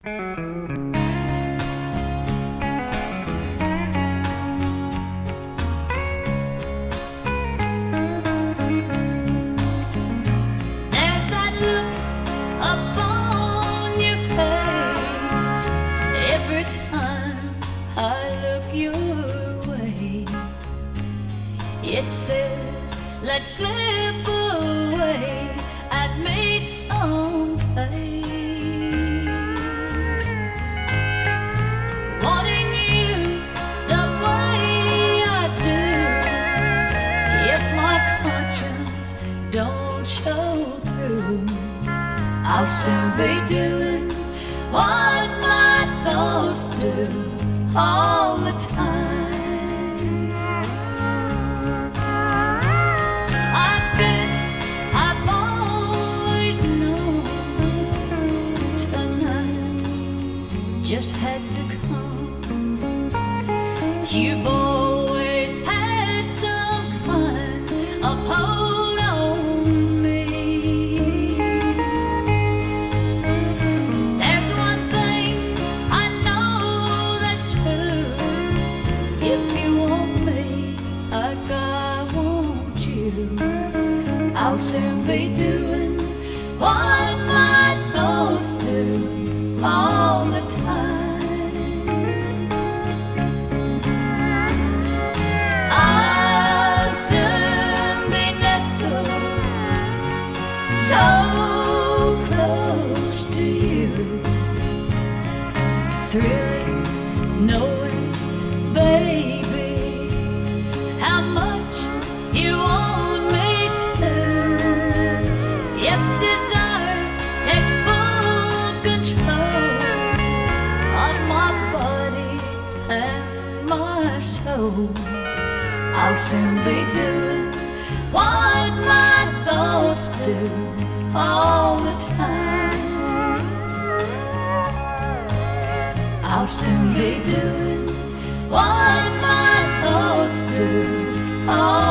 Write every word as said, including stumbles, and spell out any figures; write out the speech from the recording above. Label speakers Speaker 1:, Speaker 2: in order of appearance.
Speaker 1: that look upon your face every time I look your way. It says, let's slip away and meet someplace. Wanting you the way I do, if my conscience don't show through, I'll soon be doing what my thoughts do all the time. I guess I've always known tonight just had to come. You've always had some kind of hold on me. There's one thing I know that's true. If you want me like I want you, I'll soon be doing what my thoughts do all the time. I'll soon be nestled so close to you, thrilling knowing, baby, how much you want me to. If desire takes full control of my body and my soul, I'll soon be doing what my thoughts do all the time. I'll soon be doing what my thoughts do all